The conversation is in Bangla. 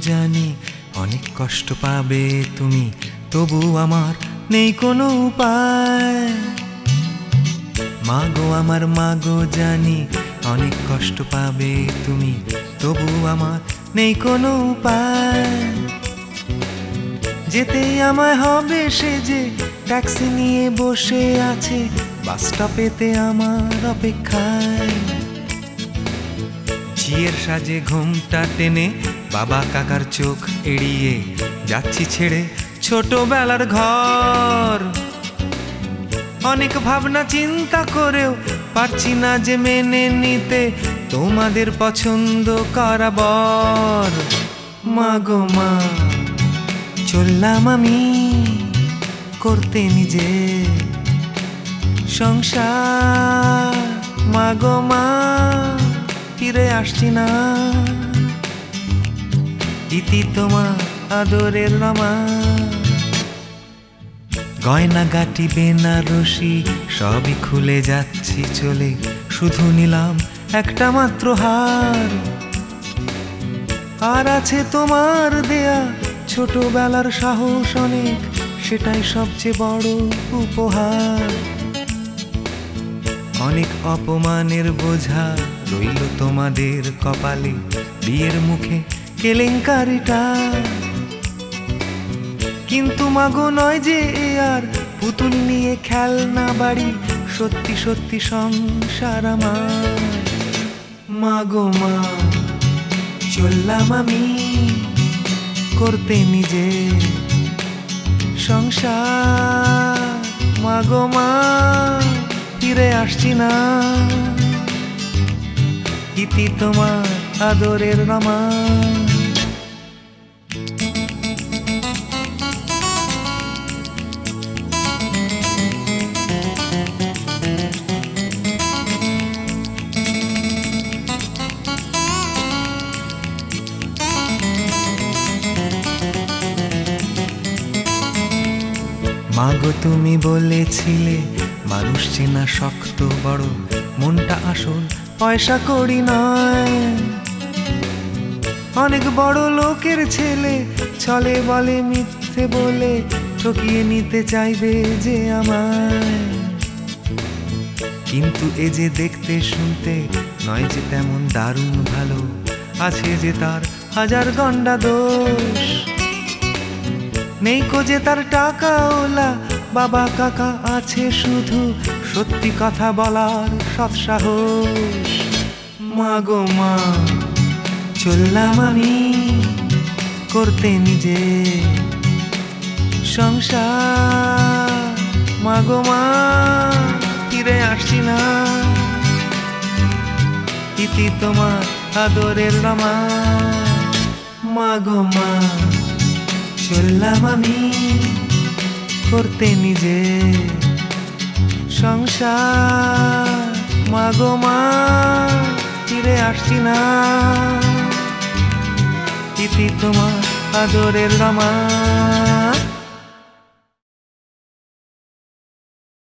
জানি অনেক কষ্ট পাবে তুমি, তবু আমার নেই কোনো উপায়। মাগো আমার মাগো জানি অনেক কষ্ট পাবে তুমি, তবু আমার নেই কোনো উপায়। যেতে আমায় হবে সে যে ট্যাক্সি নিয়ে বসে আছে বাস স্টপেতে আমার অপেক্ষায়। ঝিয়ের সাজে ঘুমটা টেনে বাবা কাকার চোখ এড়িয়ে যাচ্ছি ছেড়ে ছোটবেলার ঘর। অনেক ভাবনা চিন্তা করেও পারছি না যে মেনে নিতে তোমাদের পছন্দ করা বর। মাগো মা চললাম আমি করতে নিজে সংসার। মাগো মা ফিরে আসছি না, ইতি তোমার আদরের রমা। গয়না গাটি বেনারসি সবই খুলে যাচ্ছি চলে, শুধু নিলাম একটা মাত্র হার। আর আছে তোমার দেয়া ছোটবেলার সাহস অনেক, সেটাই সবচেয়ে বড় উপহার। অনেক অপমানের বোঝা রইল তোমাদের কপালে, বিয়ের মুখে কেলেঙ্কারিটা। কিন্তু মাগো নয় যে আর পুতুল নিয়ে খেলনা বাড়ি, সত্যি সত্যি সংসার আমার। মাগো মা চললাম আমি করতে নিজে সংসার। মাগো মা ফিরে আসছি না, ইতি তোমার আদরের রমা। মাগো তুমি বলেছিলে মানুষ চেনা শক্ত বড়, মনটা আসল পয়সা করি নয়। অনেক বড় লোকের ছেলে ছলে বলে মিথ্যে বলে ঠকিয়ে নিতে চাইবে যে আমায়। কিন্তু এ যে দেখতে শুনতে নয় যে তেমন দারুণ ভালো, আছে যে তার হাজার গন্ডা দোষ। নেই যে তার টাকা ওলা বাবা কাকা, আছে শুধু সত্যি কথা বলার সৎ সাহস। মাগো মা চললাম আমি করতে নিজে সংসার। মাগো মা ফিরে আসছি না, ইতি তোমার আদরের রমা। মাগো মা চললাম আমি করতে নিজে সংসার। মাগো মা ফিরে আসছি না, ইতি তোমার আদরের রমা।